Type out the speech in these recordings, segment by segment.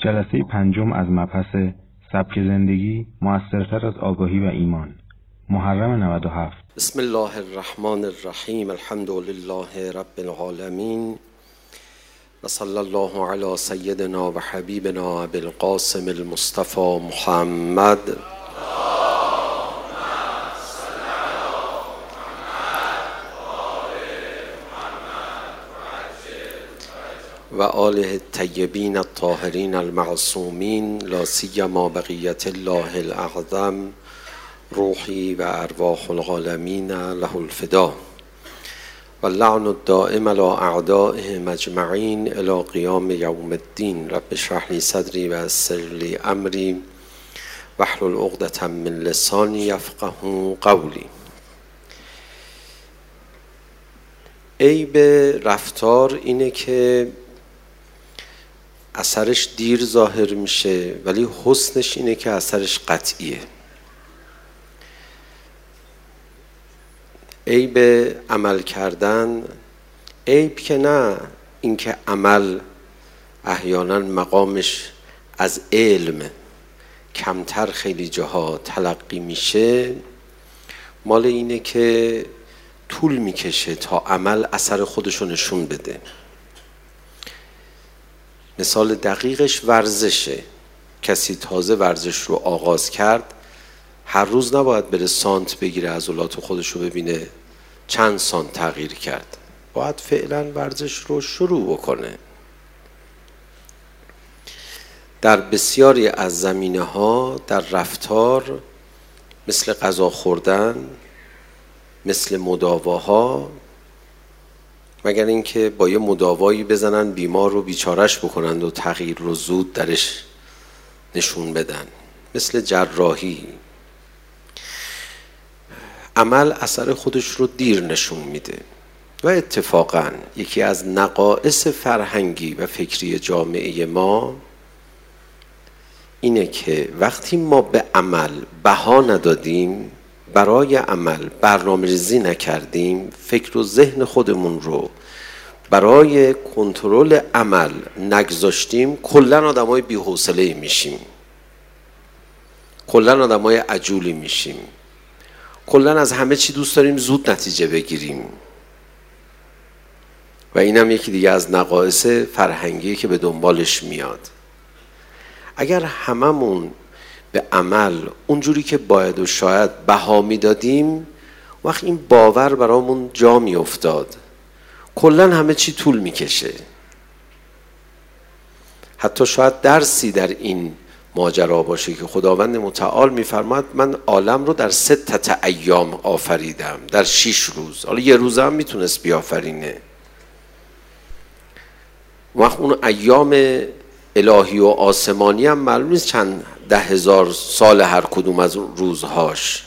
جلسه پنجم از مبحث سبک زندگی مؤثرتر از آگاهی و ایمان، محرم 97. بسم الله الرحمن الرحیم. الحمد لله رب العالمین و صلی الله علی سیدنا و حبیبنا ابی القاسم المصطفى محمد و آله الطیبین الطاهرین المعصومین، لا سیما بقیت الله الاعظم روحی و ارواح العالمین له الفدا و اللعن الدائم علی اعدائهم اجمعین الی قیام یوم الدین. رب اشرح لی صدری و یسر لی امری واحلل عقدة من لسانی یفقهوا قولی. عیب رفتار اینه که اثرش دیر ظاهر میشه، ولی حسنش اینه که اثرش قطعیه. عیب عمل کردن، عیب که نه، اینکه عمل احیانا مقامش از علم کمتر خیلی جاها تلقی میشه، مال اینه که طول میکشه تا عمل اثر خودشو نشون بده. مثال دقیقش ورزشه. کسی تازه ورزش رو آغاز کرد، هر روز نباید بره سانت بگیره عضلات خودش رو ببینه چند سانت تغییر کرد. باید فعلا ورزش رو شروع بکنه. در بسیاری از زمینه ها در رفتار، مثل غذا خوردن، مثل مداواها، مگر اینکه با یه مداوایی بزنن بیمار رو بیچارش بکنند و تغییر رو زود درش نشون بدن، مثل جراحی، عمل اثر خودش رو دیر نشون میده. و اتفاقاً یکی از نقائص فرهنگی و فکری جامعه ما اینه که وقتی ما به عمل بها ندادیم، برای عمل برنامه‌ریزی نکردیم، فکر و ذهن خودمون رو برای کنترل عمل نگذاشتیم، کلاً آدمای بی‌حوصله‌ای میشیم، کلاً آدمای عجولی میشیم، کلاً از همه چی دوست داریم زود نتیجه بگیریم. و اینم یکی دیگه از نقائص فرهنگی که به دنبالش میاد. اگر هممون به عمل اونجوری که باید و شاید بها میدادیم، وقت این باور برامون جا میافتاد، کلاً همه چی طول میکشه. حتی شاید درسی در این ماجرا باشه که خداوند متعال میفرماد من عالم رو در 6 ایام آفریدم، در 6 روز. حالا یه روز هم میتونست بیافرینه. وقت اون ایام الهی و آسمانی هم معلوم نیست چند 10,000 سال هر کدوم از روزهاش.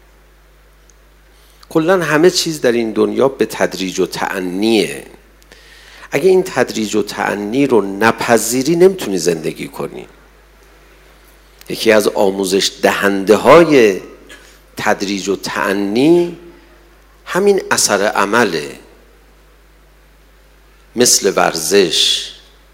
کلاً همه چیز در این دنیا به تدریج و تأنیه. اگه این تدریج و تأنی رو نپذیری نمیتونی زندگی کنی. یکی از آموزش دهنده های تدریج و تأنی همین اثر عمله. مثل ورزش،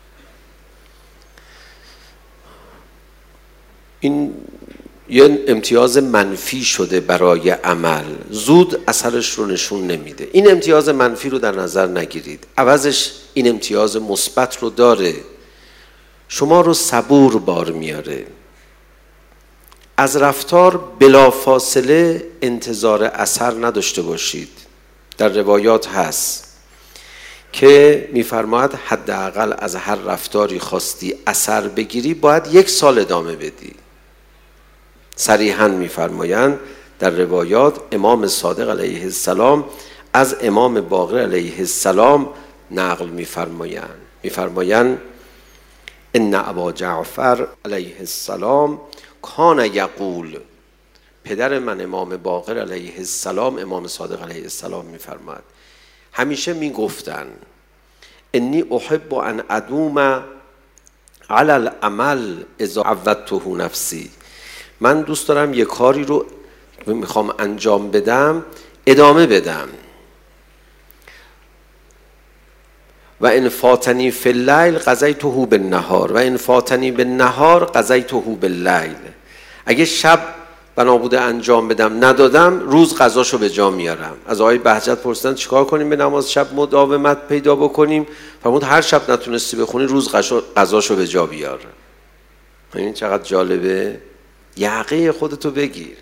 این یه امتیاز منفی شده برای عمل، زود اثرش رو نشون نمیده. این امتیاز منفی رو در نظر نگیرید، عوضش این امتیاز مثبت رو داره، شما رو صبور بار میاره. از رفتار بلافاصله انتظار اثر نداشته باشید. در روایات هست که میفرماید حداقل از هر رفتاری خواستی اثر بگیری باید 1 سال ادامه بدی. صریحاً میفرمایند در روایات، امام صادق علیه السلام از امام باقر علیه السلام نقل میفرمایند ان ابا جعفر علیه السلام کان یقول، پدر من امام باقر علیه السلام، امام صادق علیه السلام میفرماد، همیشه میگفتن انی احب ان ادوم علی العمل اذا عودته نفسی، من دوست دارم یه کاری رو میخوام انجام بدم ادامه بدم. و ان فاتنی فی اللیل قضیته بالنهار و ان فاتنی بالنهار قضیته باللیل. اگه شب بنا بوده انجام بدم ندادم، روز قضاشو به جا میارم. از آقای بهجت پرسیدن چیکار کنیم به نماز شب مداومت پیدا بکنیم؟ فرمود هر شب نتونستی بخونی روز قضاشو به جا بیار. این چقدر جالبه. یقه خودتو بگیر.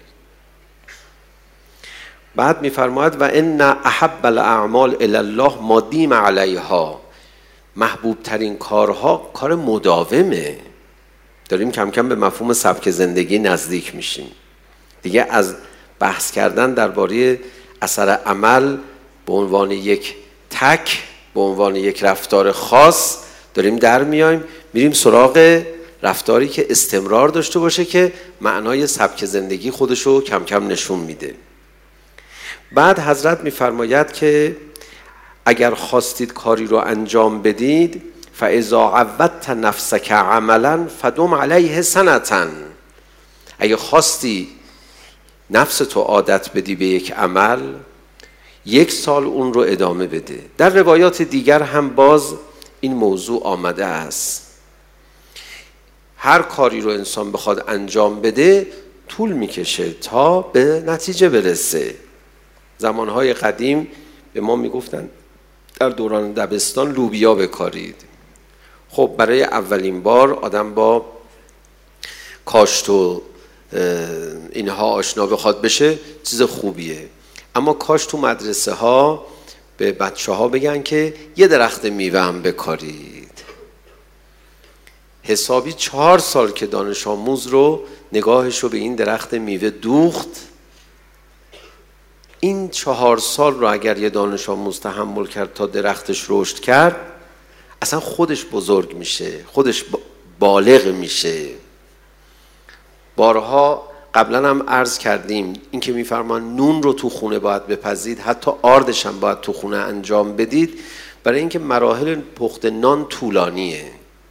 بعد میفرماید و ان احب الاعمال الی الله ما دیم علیها. محبوب ترین کارها کار مداومه. داریم کم کم به مفهوم سبک زندگی نزدیک میشیم. دیگه از بحث کردن درباره اثر عمل به عنوان یک تک، به عنوان یک رفتار خاص داریم در میایم، میریم سراغ رفتاری که استمرار داشته باشه که معنای سبک زندگی خودشو کم کم نشون میده. بعد حضرت میفرماید که اگر خواستید کاری رو انجام بدید فاذا عودت نفسک عملا فدم علیه سنة. اگه خواستی نفس تو عادت بدی به یک عمل، 1 سال اون رو ادامه بده. در روایات دیگر هم باز این موضوع آمده است. هر کاری رو انسان بخواد انجام بده طول میکشه تا به نتیجه برسه. زمانهای قدیم به ما میگفتن در دوران دبستان لوبیا بکارید. خب برای اولین بار آدم با کاشت و اینها آشنا بخواد بشه چیز خوبیه، اما کاش تو مدرسه ها به بچه ها بگن که یه درخت میوه هم بکارید. حسابی 4 سال که دانش آموز رو نگاهش رو به این درخت میوه دوخت. این 4 سال رو اگر یه دانش آموز تحمل کرد تا درختش رشد کرد، اصلا خودش بزرگ میشه، خودش بالغ میشه. بارها قبلا هم عرض کردیم این که میفرمان نون رو تو خونه باید بپزید، حتی آردش هم باید تو خونه انجام بدید، برای اینکه مراحل پخت نان طولانیه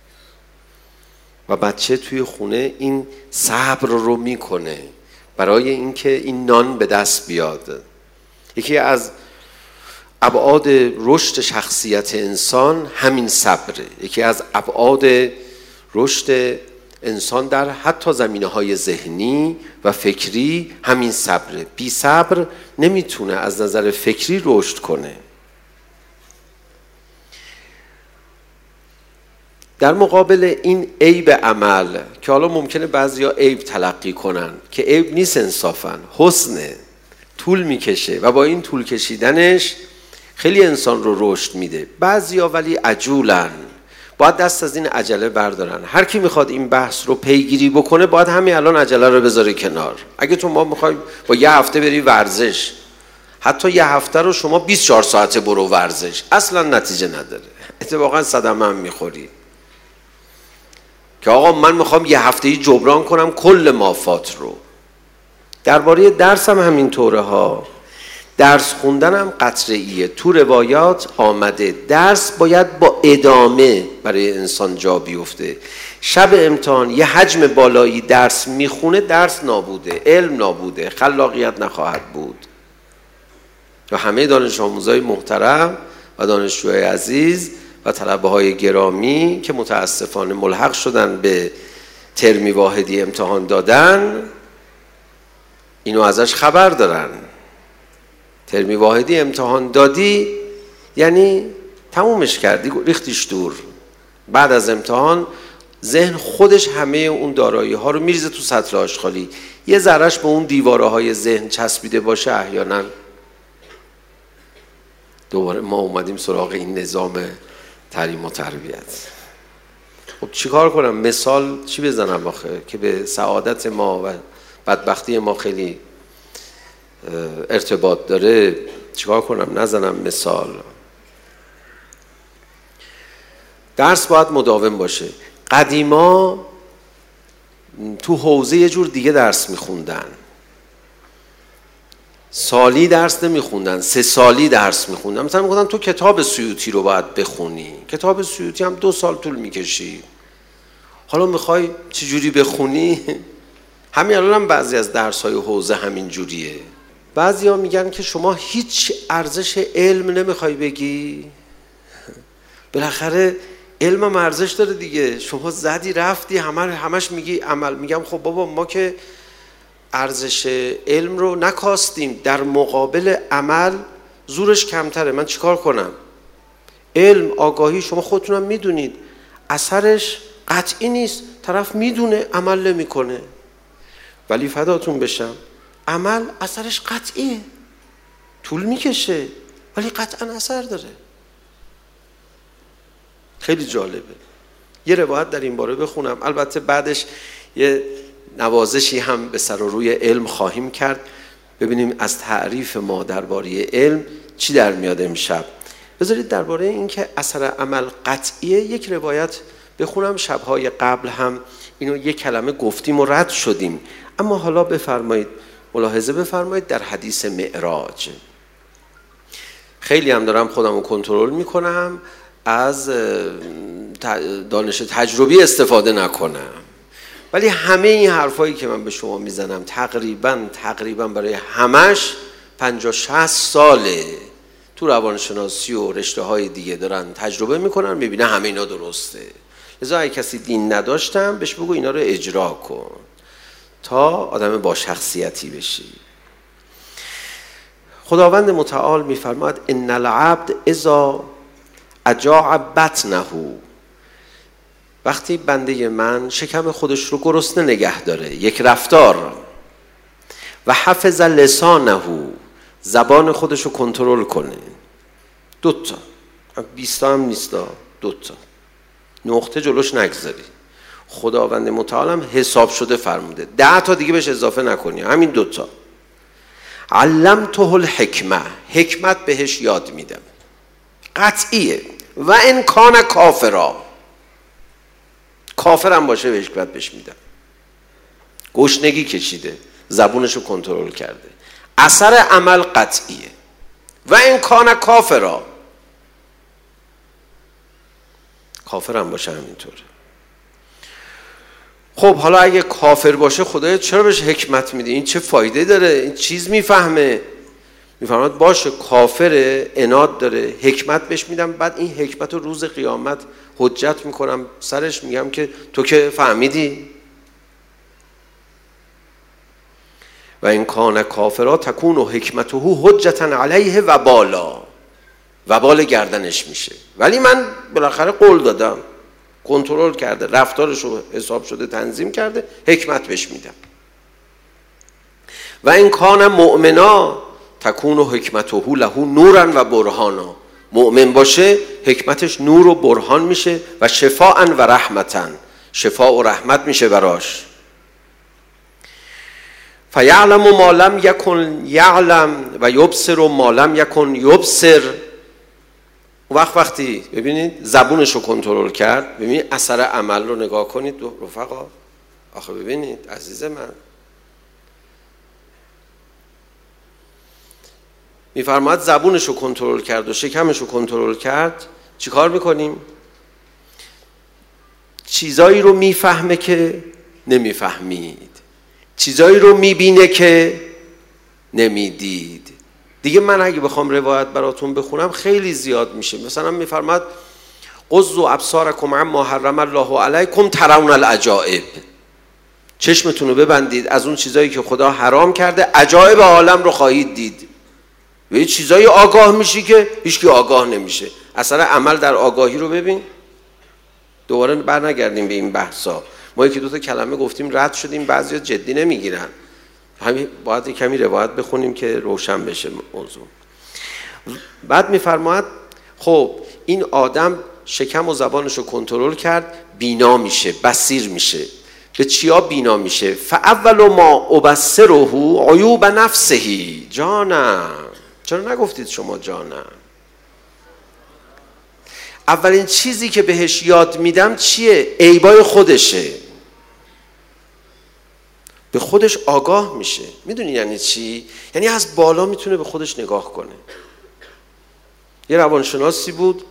و بچه توی خونه این صبر رو میکنه برای اینکه این نان به دست بیاد. یکی از ابعاد رشد شخصیت انسان همین صبره. یکی از ابعاد رشد انسان در حتی زمینه‌های ذهنی و فکری همین صبره. بی صبر نمیتونه از نظر فکری رشد کنه. در مقابل این عیب عمل که حالا ممکنه بعضیا عیب تلقی کنن، که عیب نیست انصافاً، حسنه، طول میکشه و با این طول کشیدنش خیلی انسان رو رشد میده. بعضیا ولی عجولن، باید دست از این عجله بردارن. هر کی میخواد این بحث رو پیگیری بکنه باید همین الان عجله رو بذاره کنار. اگه تو ما میخوایم با 1 هفته بری ورزش، حتی 1 هفته رو شما 24 ساعته برو ورزش، اصلا نتیجه نداره، اتفاقا صدمه هم میخوری. که آقا من میخوام 1 هفته‌ای جبران کنم کل مافات رو. درباره درس هم همین طوره ها. درس خوندن هم قطعیه. تو روایات آمده درس باید با ادامه برای انسان جا بیفته. شب امتحان یه حجم بالایی درس میخونه، درس نابوده، علم نابوده، خلاقیت نخواهد بود. و همه دانش آموزای محترم و دانشجوهای عزیز و طلبه های گرامی که متاسفانه ملحق شدن به ترمی واحدی امتحان دادن، اینو ازش خبر دارن. ترمی واحدی امتحان دادی یعنی تمومش کردی، ریختیش دور. بعد از امتحان ذهن خودش همه اون دارایی ها رو میریزه تو سطل آشغالی. یه ذرهش به اون دیواره های ذهن چسبیده باشه، احیانا دوباره ما اومدیم سراغ این نظام تعلیم و تربیت. خب چیکار کنم؟ مثال چی بزنم آخه که به سعادت ما و بدبختی ما خیلی ارتباط داره؟ چیکار کنم نزنم مثال؟ درس باید مداوم باشه. قدیما تو حوزه یه جور دیگه درس میخوندن، سالی درس نمیخوندن، 3 سالی درس میخوندن. مثلا میگفتن تو کتاب سیوطی رو باید بخونی. کتاب سیوطی هم 2 سال طول میکشید. حالا میخوای چجوری بخونی؟ همین الان هم بعضی از درس‌های حوزه همین جوریه. بعضیا میگن که شما هیچ ارزش علم نمیخوای بگی، بالاخره علم هم ارزش داره دیگه. شما زدی رفتی همش میگی عمل. میگم خب بابا ما که ارزش علم رو نکاستیم، در مقابل عمل زورش کمتره. من چیکار کنم؟ علم، آگاهی، شما خودتونم میدونید اثرش قطعی نیست. طرف میدونه عمل نمیکنه، ولی فداتون بشم عمل اثرش قطعیه، طول میکشه ولی قطعا اثر داره. خیلی جالبه. یه روایت در این باره بخونم، البته بعدش یه نوازشی هم به سر و روی علم خواهیم کرد، ببینیم از تعریف ما درباره علم چی در میاد امشب. بذارید درباره این که اثر عمل قطعیه یک روایت بخونم. شبهای قبل هم اینو یک کلمه گفتیم و رد شدیم، اما حالا بفرمایید ملاحظه بفرمایید در حدیث معراج. خیلی هم دارم خودم رو کنترل میکنم از دانش تجربی استفاده نکنم، ولی همه این حرفایی که من به شما میزنم تقریبا برای همش 50-60 ساله تو روانشناسی و رشته های دیگه دارن تجربه میکنن، میبینه همه اینا درسته. لذا اگه کسی دین نداشتم بهش بگو اینا رو اجرا کن تا آدم با شخصیتی بشی. خداوند متعال میفرماید ان العبد اذا اجاع بطنه، وقتی بنده من شکم خودش رو گرسنه نگه داره، یک رفتار، و حفظ لسانه، زبان خودش رو کنترل کنه، 2 تا 20 هم نیستا، 2 تا نقطه جلوش نگذاری. خداوند متعال هم حساب شده فرموده 10 تا دیگه بهش اضافه نکنی، همین 2 تا. علمته الحکمه، حکمت بهش یاد میدم، قطعیه. و ان کان کافرا، کافرم باشه به حکمت بهش میدم. گشنگی کشیده، زبونشو کنترل کرده، اثر عمل قطعیه. و ان کان کافرا، کافرم باشه همینطوره. خب حالا اگه کافر باشه خدایا چرا بهش حکمت میده؟ این چه فایده داره؟ این چیز میفهمه. میفهمد باشه کافر، عناد داره، حکمت بهش میدم، بعد این حکمت رو روز قیامت حجت میکنم سرش، میگم که تو که فهمیدی. و این کان کافرا تکون و حکمته حجتا علیه و بالا، و بال گردنش میشه. ولی من بالاخره قول دادم، کنترل کرده، رفتارش رو حساب شده تنظیم کرده، حکمت بهش میدم. و این کان مؤمنا تکون و حکمته له نورا و برهانا، مؤمن باشه حکمتش نور و برهان میشه، و شفاء و رحمتا، شفاء و رحمت میشه براش. فیعلم ما لم یکن یعلم و یبصر ما لم یکن یبصر. وقتی ببینید زبونش رو کنترل کرد، ببینید اثر عمل رو نگاه کنید رفقا. آخه ببینید عزیز من، میفرماید زبونش رو کنترل کرد و شکمش رو کنترل کرد، چی کار میکنیم؟ چیزایی رو میفهمه که نمیفهمید، چیزایی رو میبینه که نمیدید. دیگه من اگه بخوام روایت براتون بخونم خیلی زیاد میشه. مثلا میفرماید غضوا ابصارکم عما حرم الله علیکم ترون العجائب، چشمتون رو ببندید از اون چیزایی که خدا حرام کرده، عجایب عالم رو خواهید دید. و یه چیزایی آگاه میشی که هیچکی آگاه نمیشه. اثر عمل در آگاهی رو ببین. دوباره برنگردیم به این بحثا. ما یکی 2 تا کلمه گفتیم رد شدیم، بعضیا جدی نمیگیرن. همین باید کمی روایت بخونیم که روشن بشه موضوع. بعد میفرماید خب این آدم شکم و زبانش رو کنترل کرد، بینا میشه، بصیر میشه. به چیا بینا میشه؟ فاول ما ابصره عیوب نفسه. جانم چرا نگفتید شما جانم؟ اولین چیزی که بهش یاد میدم چیه؟ عیبای خودشه. به خودش آگاه میشه. میدونی یعنی چی؟ یعنی از بالا میتونه به خودش نگاه کنه. یه روانشناسی بود،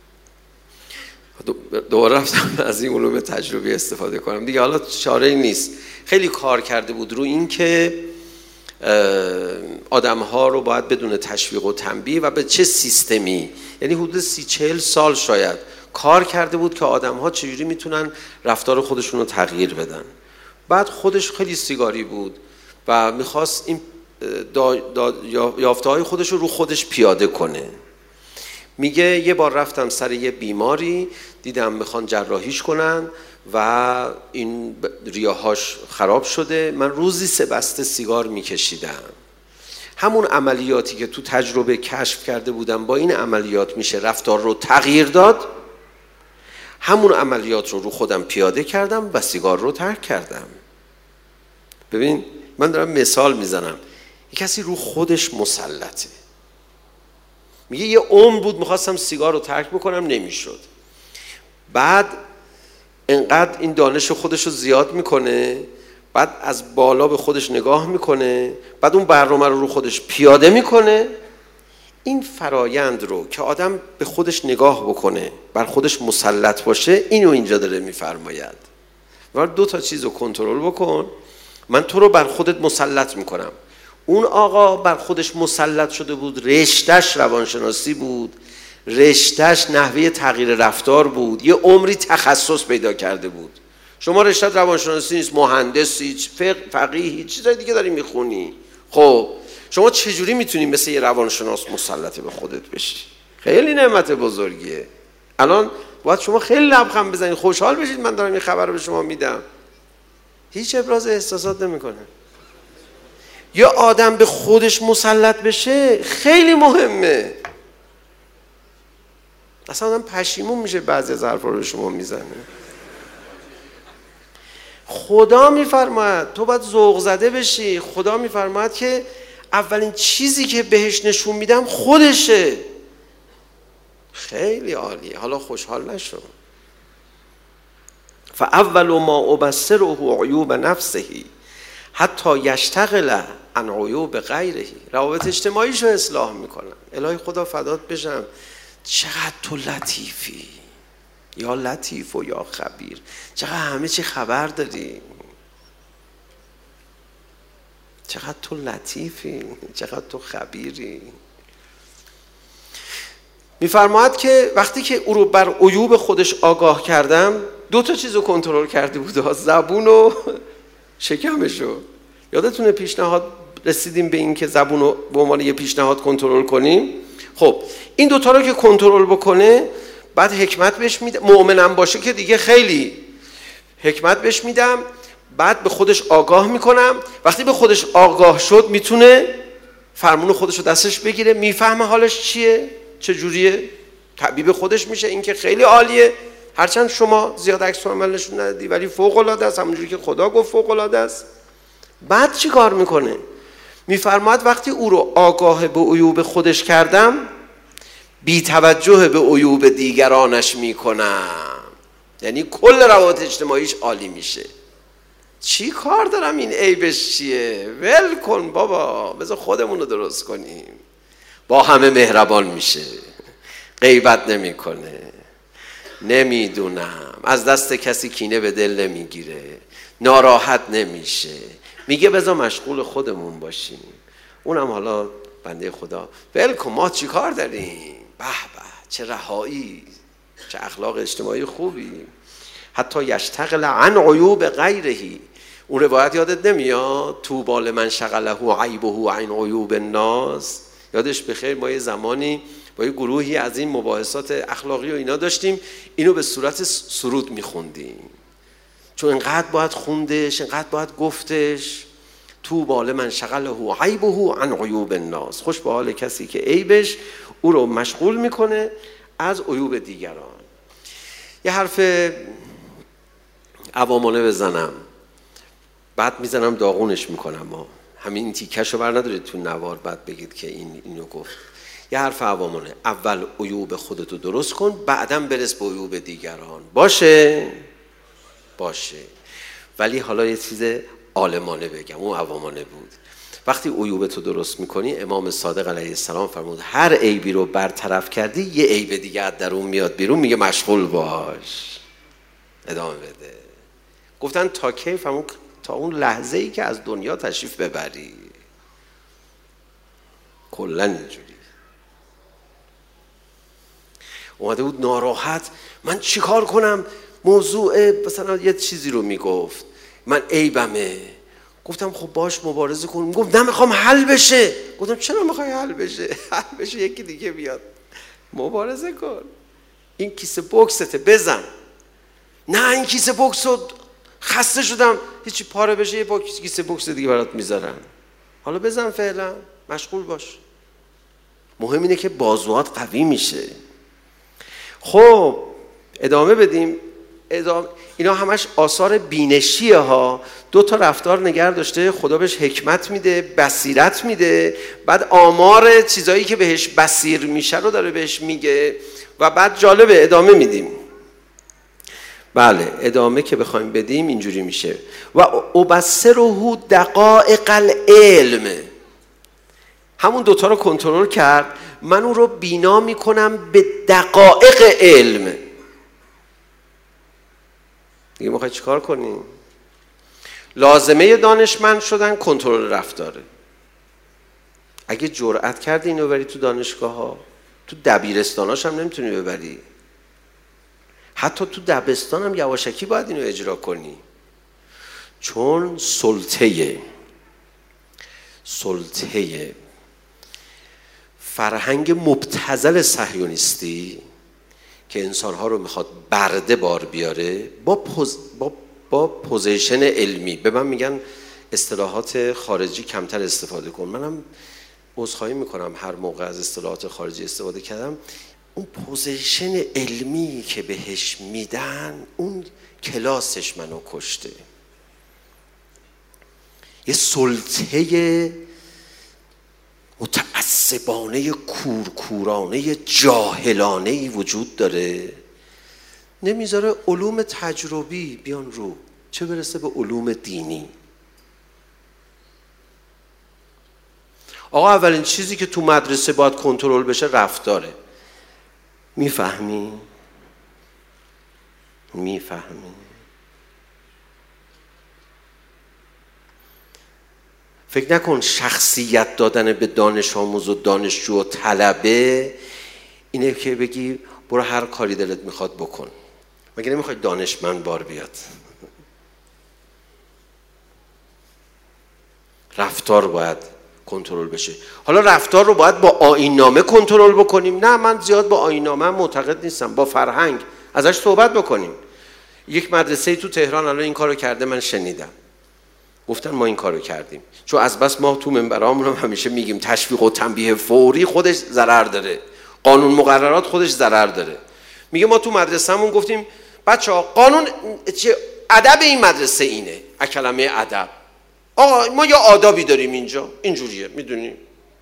دوباره رفتم از این علوم تجربی استفاده کنم دیگه، حالا چاره‌ای نیست. خیلی کار کرده بود رو این که آدم‌ها رو باید بدون تشویق و تنبیه و به چه سیستمی، یعنی حدود 30-40 سال شاید کار کرده بود که آدم‌ها چجوری میتونن رفتار خودشون رو تغییر بدن. بعد خودش خیلی سیگاری بود و میخواست این یافته‌های خودش رو خودش پیاده کنه. میگه یه بار رفتم سر یه بیماری، دیدم میخوان جراحیش کنن و این ریه‌هاش خراب شده، من روزی 3 بسته سیگار میکشیدم. همون عملیاتی که تو تجربه کشف کرده بودم با این عملیات میشه رفتار رو تغییر داد، همون عملیات رو خودم پیاده کردم و سیگار رو ترک کردم. ببین من دارم مثال میزنم، یک کسی رو خودش مسلطه. میگه یه عمر بود میخواستم سیگار رو ترک بکنم نمیشد. بعد انقدر این دانش خودش رو زیاد میکنه، بعد از بالا به خودش نگاه میکنه، بعد اون برنامه رو خودش پیاده میکنه. این فرایند رو که آدم به خودش نگاه بکنه، بر خودش مسلط باشه، اینو اینجا داره میفرماید. و 2 تا چیز رو کنترل بکن، من تو رو بر خودت مسلط میکنم. اون آقا بر خودش مسلط شده بود، رشتهش روانشناسی بود، رشتهش نحوه تغییر رفتار بود، یه عمری تخصص پیدا کرده بود. شما رشته روانشناسی نیست، مهندسی، فقیه، چیزای دیگه داری میخونی. خب شما چجوری میتونی مثل یه روانشناس مسلط به خودت بشی؟ خیلی نعمت بزرگیه. الان باید شما خیلی لبخند بزنید، خوشحال بشید من دارم این خبر رو به شما میدم. هیچ ابراز احساسات نمیکنه. یا آدم به خودش مسلط بشه خیلی مهمه. اصلا آدم پشیمون میشه بعضی از حرفا رو شما میزنه. خدا میفرماید تو باید ذوق زده بشی. خدا میفرماید که اولین چیزی که بهش نشون میدم خودشه. خیلی عالیه. حالا خوشحال نشو. فاول ما ابصره عیوب نفسه حتی یشتغل عن عیوب غیره. روابط اجتماعیشو اصلاح میکنم. الهی خدا فدات بشم، چقدر تو لطیفی، یا لطیف و یا خبیر، چقدر همه چی خبر داری، چقدر تو لطیفی، چقدر تو خبیری. میفرماید که وقتی که او رو بر عیوب خودش آگاه کردم، 2 تا چیز رو کنترل کرده بود، زبون و شکمشو. یادتونه پیشنهاد رسیدیم به این که زبون رو به عنوان یه پیشنهاد کنترل کنیم. خب این 2 تا رو که کنترل بکنه، بعد حکمت بهش میده. مؤمنم باشه که دیگه خیلی حکمت بهش میدم، بعد به خودش آگاه میکنم. وقتی به خودش آگاه شد میتونه فرمون خودش رو دستش بگیره، میفهمه حالش چیه، چجوریه، طبیب خودش میشه. این که خیلی عالیه، هرچند شما زیاد عکس عمل نشون ندادی ولی فوق العاده است، همونجوری که خدا گفت فوق العاده است. بعد چی کار میکنه؟ میفرماید وقتی او رو آگاه به عیوب خودش کردم، بی توجه به عیوب دیگرانش میکنم. یعنی کل روابط اجتماعیش عالی میشه. چی کار دارم این عیبش چیه؟ ول کن بابا، بذار خودمون رو درست کنیم. با همه مهربان میشه، غیبت نمیکنه، نمیدونم، از دست کسی کینه به دل نمیگیره، ناراحت نمیشه، میگه بذار مشغول خودمون باشیم. اونم حالا بنده خدا. ول کن، ما چی کار داریم؟ به به، چه رهایی، چه اخلاق اجتماعی خوبی. حتی یشتغل عن عیوب غیره. اون روایت یادت نمیاد؟ طوبی لمن شغله عیبه عن عیوب الناس. یادش بخیر ما یه زمانی با یه گروهی از این مباحثات اخلاقی و اینا داشتیم، اینو به صورت سرود میخوندیم، چون انقدر باید خوندش، انقدر باید گفتش. طوبی لمن شغله عیبه عن عیوب الناس. خوش به حال کسی که عیبش او رو مشغول میکنه از عیوب دیگران. یه حرف عوامانه بزنم، بعد میزنم داغونش میکنم. همین این تیکش رو بر ندارید تو نوار بعد بگید که اینو گفت. یه حرف عوامانه، اول عیوب خودتو درست کن، بعدم برس به عیوب دیگران. باشه؟ ولی حالا یه چیز عالمانه بگم، اون عوامانه بود. وقتی عیوبتو درست میکنی، امام صادق علیه السلام فرمود هر عیبی رو برطرف کردی یه عیب دیگه از درون میاد بیرون، میگه مشغول باش، ادامه بده. گفتن تا کی؟ فرمود تا اون لحظه ای که از دنیا تشریف ببری. کلا اینجوری اومده بود ناراحت، من چیکار کنم؟ موضوع مثلا یه چیزی رو میگفت، من عیبمه. گفتم خب باش مبارزه کن. گفت نمیخوام حل بشه. گفتم چرا میخوای حل بشه؟ حل بشه یکی دیگه بیاد. مبارزه کن، این کیسه بوکسته بزن. نه این کیسه بوکس رو خسته شدم، هیچی پاره بشه یه کیسه بوکس دیگه برات میذارن. حالا بزن فعلا، مشغول باش. مهم اینه که بازوات قوی میشه. خب ادامه بدیم. اینا همش آثار بینشیه ها. 2 تا رفتار نگه داشته، خدا بهش حکمت میده، بصیرت میده، بعد آمار چیزایی که بهش بصیر میشه رو داره بهش میگه و بعد جالبه ادامه میدیم. بله ادامه که بخوایم بدیم اینجوری میشه و ابصره دقائق العلم. همون 2 تا رو کنترل کرد، من اون رو بینا میکنم به دقایق علم. دیگه میخوای چیکار کنیم؟ لازمه دانشمند شدن کنترل رفتاره. اگه جرأت کردی اینو ببری تو دانشگاه ها، تو دبیرستاناش هم نمیتونی ببری. حتی تو دبستان هم یواشکی باید اینو اجرا کنی، چون سلطه فرهنگ مبتذل صهیونیستی که انسانها رو میخواد برده بار بیاره با پوزیشن علمی. به من میگن اصطلاحات خارجی کمتر استفاده کن. منم عذرخواهی میکنم هر موقع از اصطلاحات خارجی استفاده کردم. اون پوزیشن علمی که بهش میدن، اون کلاسش منو کشته. یه سلطه متعصبانه کورکورانه جاهلانه‌ای وجود داره، نمیذاره علوم تجربی بیان رو، چه برسه به علوم دینی. آقا اولین چیزی که تو مدرسه باید کنترل بشه رفتاره. میفهمی؟ فکر نکن شخصیت دادن به دانش آموز و دانشجو و طلبه اینه که بگی برو هر کاری دلت میخواد بکن. مگه نمیخوای دانشمند بار بیاد؟ رفتار باید کنترل بشه. حالا رفتار رو باید با آیین‌نامه کنترل بکنیم؟ نه، من زیاد با آیین‌نامه معتقد نیستم. با فرهنگ ازش صحبت بکنیم. یک مدرسه تو تهران الان این کارو کرده، من شنیدم. گفتن ما این کارو کردیم. چون از بس ما تو منبرامون هم همیشه میگیم تشویق و تنبیه فوری خودش ضرر داره، قانون مقررات خودش ضرر داره. میگه ما تو مدرسه‌مون گفتیم بچه‌ها قانون ادب این مدرسه اینه، کلمه ادب. آقا ما یه آدابی داریم اینجا، اینجوریه، میدونیم.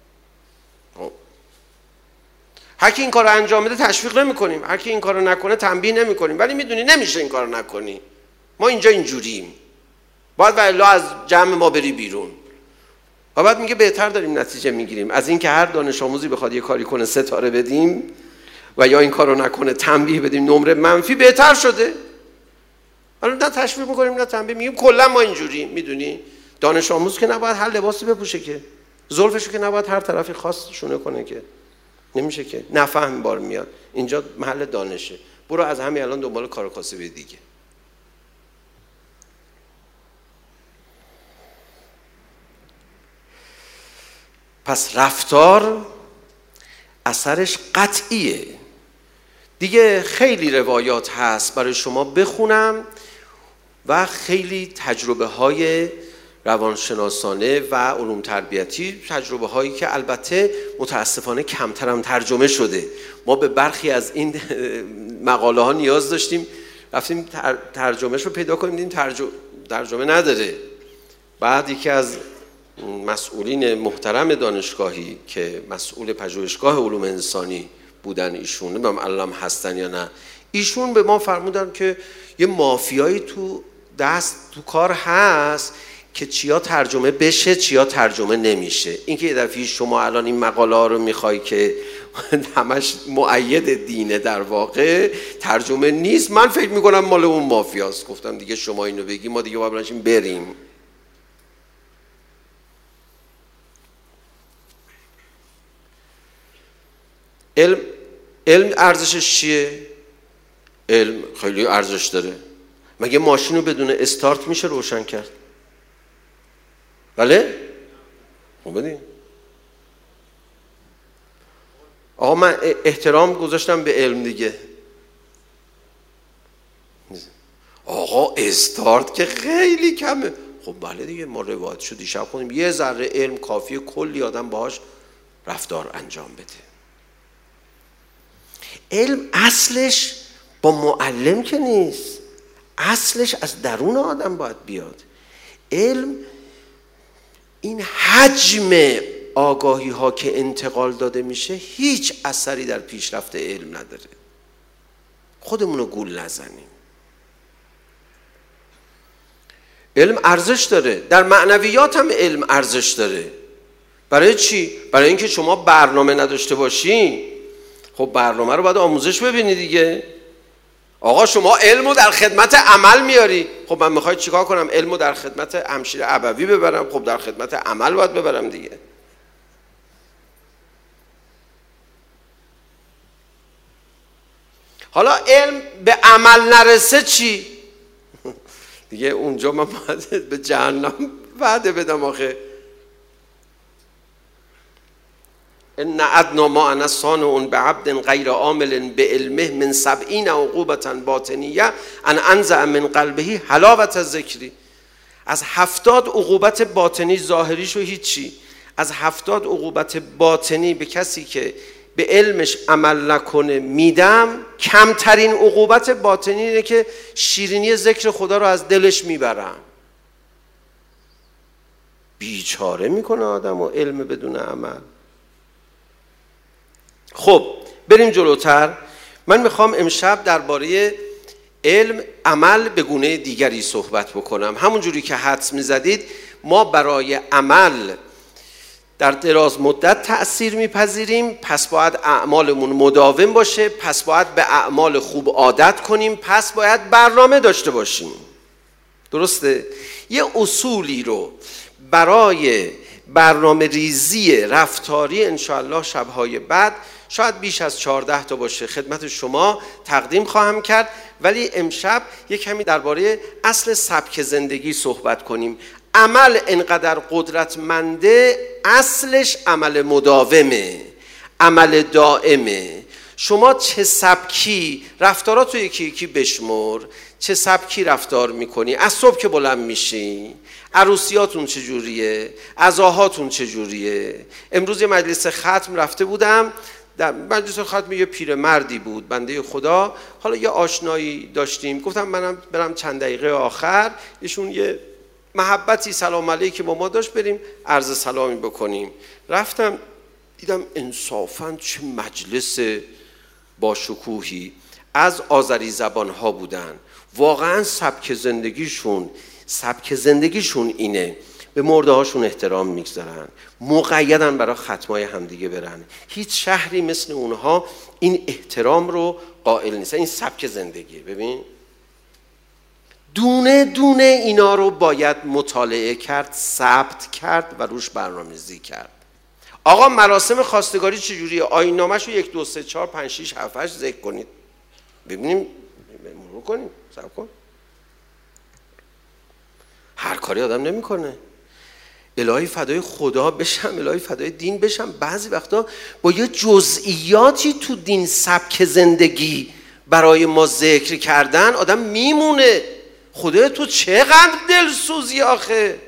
هر کی این کارو انجام بده تشویق نمی‌کنیم، هر کی این کارو نکنه تنبیه نمی‌کنیم، ولی میدونی نمیشه این کارو نکنی. ما اینجا اینجوریم. باید والا از جمع ما بری بیرون. و بعد میگه بهتر داریم نتیجه میگیریم از این که هر دانش آموزی بخواد یه کاری کنه 3 ستاره بدیم و یا این کارو نکنه تنبیه بدیم نمره منفی، بهتر شده. حالا نه تشویق میکنیم نه تنبیه، میگیم کلا ما اینجوریم. میدونی دانش آموز که نباید هر لباسی بپوشه که، زلفشو که نباید هر طرفی خاص شونه کنه که، نمیشه که. نفهم بار میاد. اینجا محل دانشه. برو از همین الان دنبال کار کاسبی دیگه. پس رفتار اثرش قطعیه. دیگه خیلی روایات هست برای شما بخونم و خیلی تجربه های روانشناسانه و علوم تربیتی، تجربه هایی که البته متاسفانه کمتر هم ترجمه شده. ما به برخی از این مقاله ها نیاز داشتیم، رفتیم ترجمهش رو پیدا کنیم، دیدیم ترجمه نداره. بعد یکی از مسئولین محترم دانشگاهی که مسئول پژوهشگاه علوم انسانی بودن، ایشون نمیدونم الان هستن یا نه، ایشون به ما فرمودن که یه مافیایی تو کار هست که چیا ترجمه بشه چیا ترجمه نمیشه. این که یه دفعه شما الان این مقاله ها رو میخوای که همش مؤید دینه، در واقع ترجمه نیست، من فکر میکنم مال اون مافیاست. گفتم دیگه شما اینو بگی ما دیگه باید بریم. علم ارزشش چیه؟ علم خیلی ارزش داره. مگه ماشین رو بدون استارت میشه روشن کرد؟ بله؟ خب بدین. آقا من احترام گذاشتم به علم دیگه. آقا استارت که خیلی کمه. خب بله دیگه، ما روایتشو دیشب خوندیم، یه ذره علم کافیه کلی آدم باهاش رفتار انجام بده. علم اصلش با معلم که نیست، اصلش از درون آدم باید بیاد. علم این حجم آگاهی ها که انتقال داده میشه هیچ اثری در پیشرفت علم نداره. خودمونو گول نزنیم. علم ارزش داره، در معنویات هم علم ارزش داره. برای چی؟ برای اینکه شما برنامه نداشته باشی، خب برنامه رو باید آموزش ببینی دیگه. آقا شما علمو در خدمت عمل میاری، خب من میخوای چیکار کنم؟ علمو در خدمت همشیر ابوی ببرم؟ خب در خدمت عمل باید ببرم دیگه. حالا علم به عمل نرسه چی؟ دیگه اونجا من باید به جهنم وعده بدم آخه. ان ادنا ما انا صانع بعبد غیر عامل بعلمه من 70 عقوبة باطنیه ان انزع من قلبه حلاوة الذکر. از 70 عقوبت باطنی، ظاهریشو هیچی، از 70 عقوبت باطنی به کسی که به علمش عمل نکنه میدم. کمترین عقوبت باطنی اینه که شیرینی ذکر خدا رو از دلش میبرم. بیچاره میکنه آدم و علم بدون عمل. خب بریم جلوتر. من میخوام امشب درباره علم عمل به گونه دیگری صحبت بکنم. همون جوری که حدس میزدید ما برای عمل در دراز مدت تأثیر میپذیریم، پس باید اعمالمون مداوم باشه، پس باید به اعمال خوب عادت کنیم، پس باید برنامه داشته باشیم. درسته؟ یه اصولی رو برای برنامه ریزی رفتاری انشاءالله شبهای بعد، شاید بیش از 14 تا باشه، خدمت شما تقدیم خواهم کرد. ولی امشب یک کمی درباره اصل سبک زندگی صحبت کنیم. عمل انقدر قدرتمنده، اصلش عمل مداومه، عمل دائمه. شما چه سبکی رفتارات رو یکی یکی بشمر، چه سبکی رفتار میکنی. از صبح که بلند میشی، عروسیاتون چجوریه، عزاهاتون چجوریه. امروز یه مجلس ختم رفته بودم، در مجلس ختم یه پیرمردی بود بنده خدا، حالا یه آشنایی داشتیم، گفتم منم برم چند دقیقه آخر، ایشون یه محبتی سلام علیکی با ما داشت، بریم عرض سلامی بکنیم. رفتم دیدم انصافاً چه مجلس با شکوهی، از آذری زبان ها بودن. واقعاً سبک زندگیشون اینه، به مرده هاشون احترام میگذارن، مقیدن برای ختمای همدیگه برن. هیچ شهری مثل اونها این احترام رو قائل نیست. این سبک زندگی. ببین دونه دونه اینا رو باید مطالعه کرد، ثبت کرد و روش برنامه‌ریزی کرد. آقا مراسم خواستگاری چجوریه؟ آیین‌نامه‌شو 1 2 3 4 5 6 7 8 ذکر کنید ببینیم، مرور کنیم، صبر کن. هر کاری آدم نمیکنه. الهی فدای خدا بشم، الهی فدای دین بشم. بعضی وقتا با یه جزئیاتی تو دین سبک زندگی برای ما ذکر کردن آدم میمونه. خدا تو چقدر دلسوزی آخه.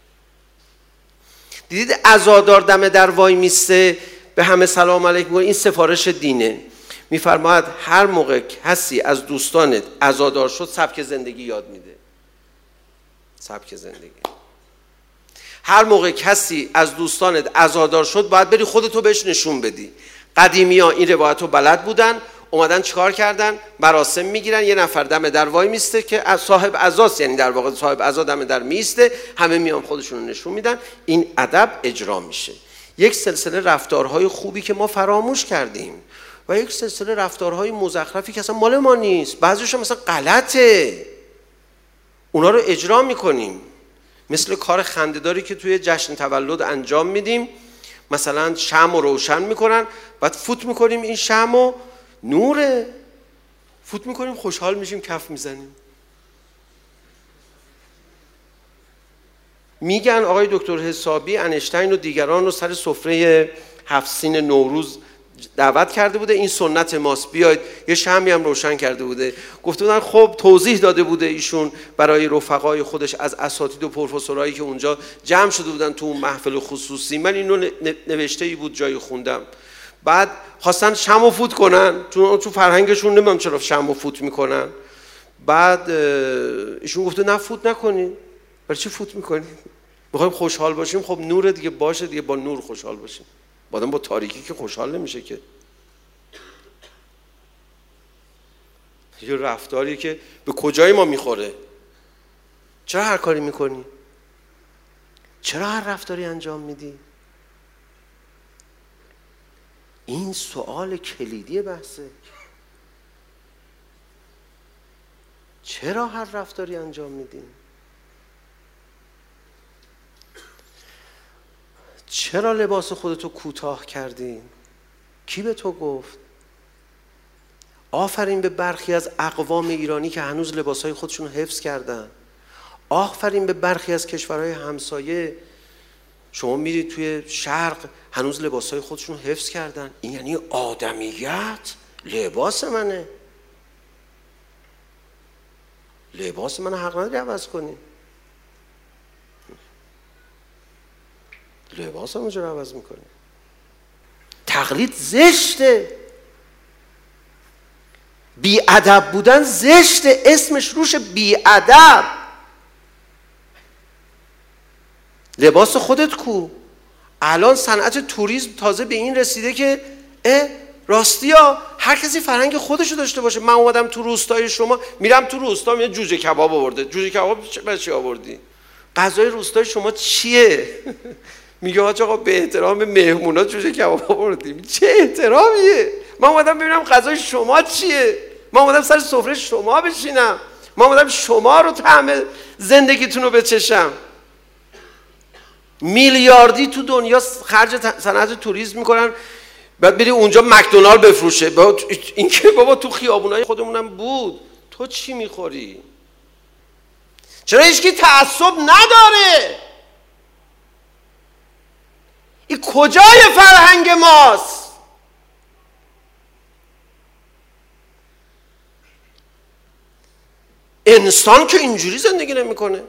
دیدید عزادار دم در وای میسته به همه سلام علیکم، این سفارش دینه. میفرماید هر موقع کسی از دوستانت عزادار شد سبک زندگی یاد میده. سبک زندگی. هر موقع کسی از دوستانت عزادار شد باید بری خودتو بهش نشون بدی. قدیمی‌ها این روایتو بلد بودن، اومدن چیکار کردن؟ مراسم میگیرن، یه نفر دم در وای میسته که صاحب عزاست، یعنی در واقع صاحب عزا دم در میسته، همه میان خودشون رو نشون میدن. این ادب اجرا میشه. یک سلسله رفتارهای خوبی که ما فراموش کردیم و یک سلسله رفتارهای مزخرفی که اصلا مال ما نیست، بعضیش مثلا غلطه، اونا رو اجرا میکنیم. مثل کار خنده‌داری که توی جشن تولد انجام میدیم، مثلا شمع رو روشن میکنن، بعد فوت میکنیم این شمع و نوره، فوت میکنیم خوشحال میشیم کف میزنیم. میگن آقای دکتر حسابی انیشتین و دیگران رو سر سفره 7 سین نوروز دعوت کرده بوده، این سنت ماست بیاید، یه شمعی هم روشن کرده بوده. گفته بودن خب توضیح داده بوده ایشون برای رفقای خودش از اساتید و پروفسورایی که اونجا جمع شده بودن تو اون محفل خصوصی. من اینو نوشته ای بود جایی خوندم. بعد خواستن شمع فوت کنن، تو فرهنگشون نمیدونم چرا شمع فوت میکنن. بعد ایشون گفته نه فوت نکنین. برای چی فوت میکنین؟ میخوایم خوشحال باشیم. خب نور دیگه باشه دیگه، با نور خوشحال باشیم. با تاریکی که خوشحال نمیشه که. یه رفتاریه که به کجای ما میخوره. چرا هر کاری میکنی؟ چرا هر رفتاری انجام میدی؟ این سوال کلیدی بحثه. چرا هر رفتاری انجام میدی؟ چرا لباس خودتو کوتاه کردی؟ کی به تو گفت؟ آفرین به برخی از اقوام ایرانی که هنوز لباسهای خودشون حفظ کردن. آفرین به برخی از کشورهای همسایه. شما میرید توی شرق هنوز لباسهای خودشون حفظ کردن. این یعنی آدمیت. لباس منه، لباس منه، حق نداری عوض کنی. لباس هم چرا عوض میکنی؟ تقلید زشته. بی ادب بودن زشته، اسمش روش بی ادب. لباس خودت کو؟ الان صنعت توریسم تازه به این رسیده که راستی ها هر کسی فرهنگ خودشو داشته باشه. من اومدم تو روستای شما، میرم تو روستا میاد جوجه کباب آورده. جوجه کباب برای چی آوردی؟ غذای روستای شما چیه؟ میگه حاج آقا به احترام مهمونا جوجه کباب آوردیم. چه احترامیه؟ من اومدم ببینم غذای شما چیه. من اومدم سر سفره شما بشینم. من اومدم شما رو طعم زندگیتون رو بچشم. میلیاردی تو دنیا خرج صنعت توریسم میکنن، بعد بری اونجا مکدونالد بفروشه. این که بابا تو خیابونای خودمونم بود. تو چی میخوری؟ چرا هیچکی تعصب نداره؟ این کجای فرهنگ ماست؟ انسان که اینجوری زندگی نمیکنه.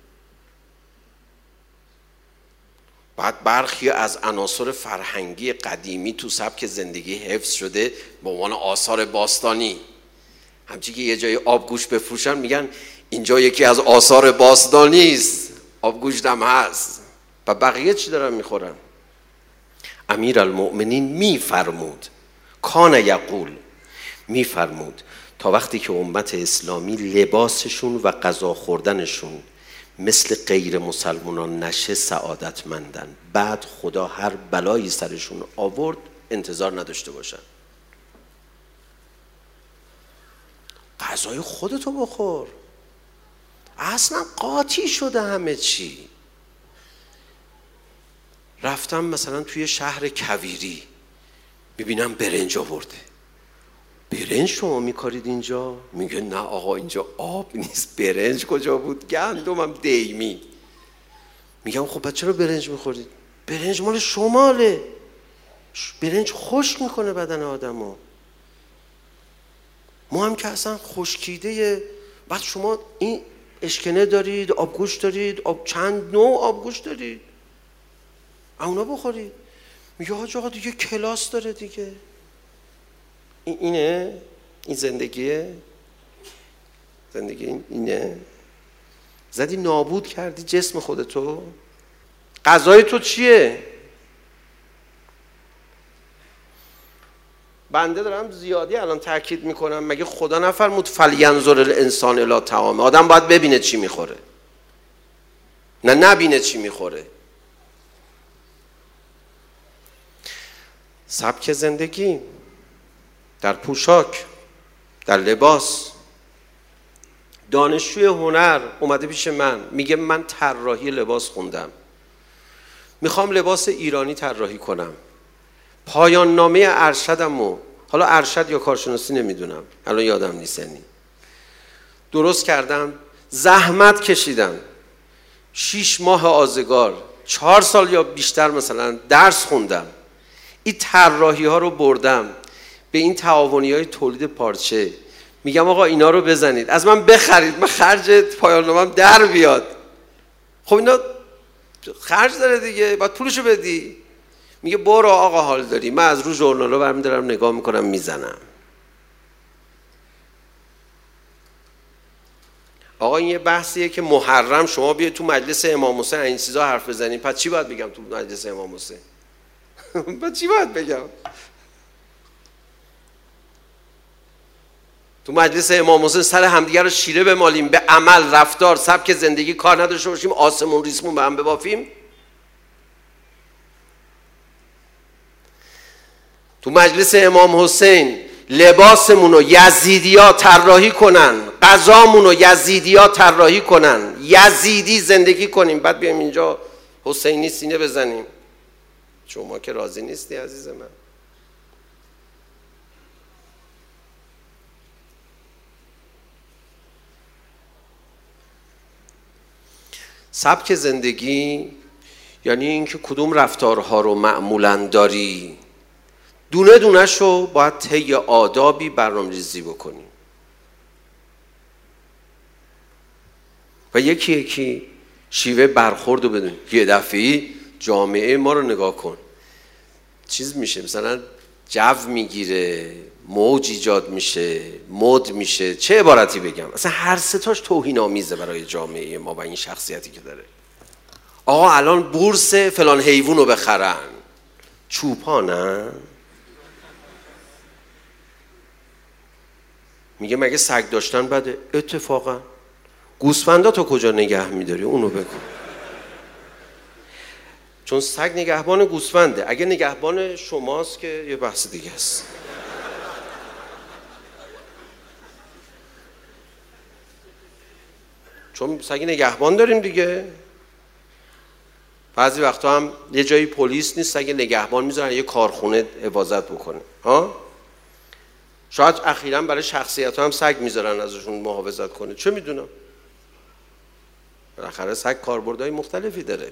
بعد برخی از عناصر فرهنگی قدیمی تو سبک زندگی حفظ شده به عنوان آثار باستانی. همچنین که یه جای آبگوشت بفروشن میگن اینجا یکی از آثار باستانی است، آبگوشت هم هست. و بقیه چی دارن میخورن؟ امیرالمؤمنین میفرمود، کان یقول، میفرمود تا وقتی که امت اسلامی لباسشون و غذا خوردنشون مثل غیر مسلمانان نشه سعادتمندن، بعد خدا هر بلایی سرشون آورد انتظار نداشته باشن. غذای خودتو بخور. اصلا قاطی شده همه چی. رفتم مثلا توی شهر کویری میبینم برنج آورده. برنج شما میکارید اینجا؟ میگه نه آقا اینجا آب نیست. برنج کجا بود؟ گندمم دیمی. میگم خب چرا برنج میخورید؟ برنج مال شماله. برنج خشک میکنه بدن آدمو. ما هم که اصلا خشکیده. بعد شما این اشکنه دارید، آبگوشت دارید، چند نوع آبگوشت دارید، اونا بخورید. میگه حاج آقا دیگه کلاس داره دیگه. اینه؟ این زندگیه؟ زندگی اینه؟ زدی نابود کردی جسم خودتو؟ غذای تو چیه؟ بنده دارم زیادی الان تاکید میکنم، مگه خدا نفرمود فلینظر الانسان الی طعامه؟ آدم باید ببینه چی میخوره، نه نبینه چی میخوره. سبک زندگی در پوشاک، در لباس. دانشجوی هنر اومده پیش من میگه من طراحی لباس خوندم. میخوام لباس ایرانی طراحی کنم، پایان نامه ارشدمو، حالا ارشد یا کارشناسی نمیدونم، الان یادم نیست، یعنی درست کردم، زحمت کشیدم، 6 ماه آزگار، 4 سال یا بیشتر مثلا درس خوندم، این طراحی ها رو بردم به این تعاونی های تولید پارچه، میگم آقا اینا رو بزنید، از من بخرید، من خرج پایان نامه‌ام در بیاد. خب اینا خرج داره دیگه، باید پولشو بدی. میگه برو آقا حال داری، من از رو ژورنالو برمی دارم نگاه میکنم میزنم. آقا این یه بحثیه که محرم شما بیاید تو مجلس امام حسین این چیزا حرف بزنید، پس چی باید بگم تو مجلس امام حسین؟ پس چی باید بگم؟ تو مجلس امام حسین سر همدیگه رو شیره بمالیم، به عمل، رفتار، سبک زندگی کار نداشته باشیم، آسمون ریسمون به هم ببافیم؟ تو مجلس امام حسین لباسمون رو یزیدی‌ها طراحی کنن، غذامون رو یزیدی‌ها طراحی کنن، یزیدی زندگی کنیم، بعد بیایم اینجا حسینی سینه بزنیم. شما که راضی نیستی عزیز من. سبک زندگی یعنی اینکه کدوم رفتارها رو معمولاً داری، دونه دونش رو باید طی آدابی برنامه‌ریزی بکنیم و یکی یکی شیوه برخورد رو بدونیم. یه دفعی جامعه ما رو نگاه کن، چیز میشه، مثلا جو میگیره، موج ایجاد میشه، مد میشه، چه عبارتی بگم، اصلا هر ستاش توهین آمیزه برای جامعه ما و این شخصیتی که داره. آقا الان بورس فلان حیوان رو بخرن، چوپانن؟ میگه مگه سگ داشتن بده؟ اتفاقا گوسفندا تا کجا نگه میداری اونو بگو، چون سگ نگهبان گوسفنده، اگه نگهبان شماست که یه بحث دیگه است. چون سگ نگهبان داریم دیگه. بعضی وقتا هم یه جایی پلیس نیست، سگ نگهبان میذارن یه کارخونه حفاظت بکنه. شاید اخیراً برای شخصیت هم سگ میذارن ازشون محافظت کنه، چه میدونم. بالاخره سگ کاربردهای مختلفی داره.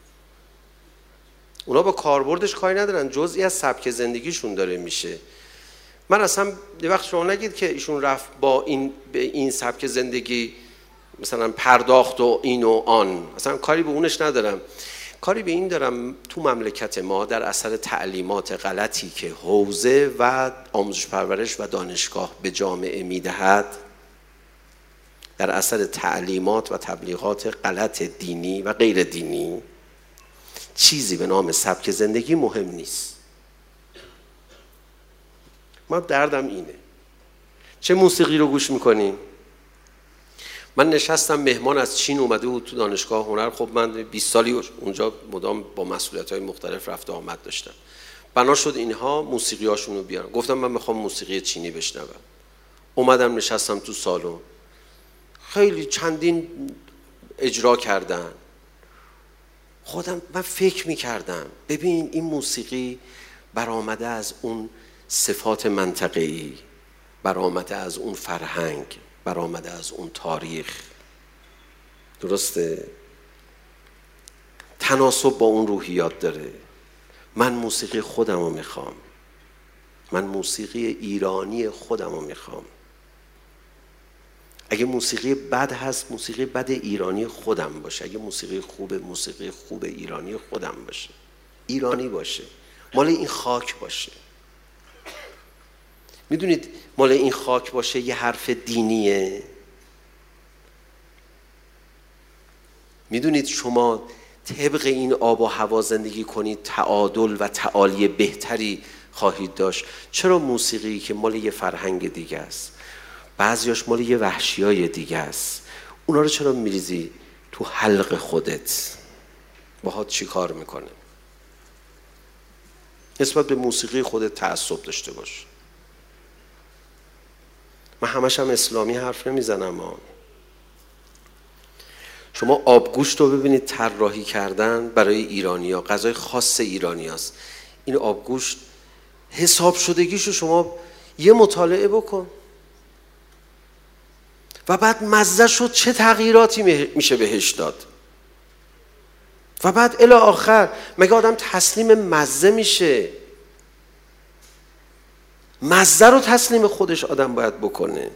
اونا با کاربردش کاری ندارن، جزئی از سبک زندگیشون داره میشه. من اصلا یه وقت شما نگید که ایشون رفت با به این سبک زندگی مثلا پرداخت و این و آن، اصلا کاری به اونش ندارم. کاری به این دارم تو مملکت ما در اثر تعلیمات غلطی که حوزه و آموزش پرورش و دانشگاه به جامعه میدهد، در اثر تعلیمات و تبلیغات غلط دینی و غیر دینی، چیزی به نام سبک زندگی مهم نیست. من دردم اینه. چه موسیقی رو گوش میکنیم؟ من نشستم، مهمان از چین اومده بود تو دانشگاه هنر. خب من 20 سالی اونجا مدام با مسئولیت‌های مختلف رفت و آمد داشتم. بنا شد اینها موسیقی هاشون رو بیارم. گفتم من میخوام موسیقی چینی بشنوم. اومدم نشستم تو سالن، خیلی چندین اجرا کردن. خودم من فکر میکردم ببین این موسیقی برآمده از اون صفات منطقه‌ای، برآمده از اون فرهنگ، برآمده از اون تاریخ، درسته؟ تناسب با اون روحیات داره. من موسیقی خودم رو میخوام، من موسیقی ایرانی خودم رو میخوام. اگه موسیقی بد هست، موسیقی بد ایرانی خودم باشه. اگه موسیقی خوبه، موسیقی خوب ایرانی خودم باشه، ایرانی باشه، مال این خاک باشه. میدونید مال این خاک باشه یه حرف دینیه. میدونید شما طبق این آب و هوا زندگی کنید، تعادل و تعالی بهتری خواهید داشت. چرا موسیقی که مال یه فرهنگ دیگه است، بعضیاش مال یه وحشیای دیگه است، اونا رو چرا میریزی تو حلق خودت؟ باهات چی کار میکنه؟ نسبت به موسیقی خودت تعصب داشته باش. من همش هم اسلامی حرف نمیزنم. شما آبگوشت رو ببینید طراحی کردن برای ایرانی‌ها، غذای خاص ایرانیاست. این آبگوشت حساب شدگیشو شما یه مطالعه بکن و بعد مزه شد چه تغییراتی میشه بهش داد. و بعد الی آخر مگه آدم تسلیم مزه میشه؟ مزه رو تسلیم خودش آدم باید بکنه.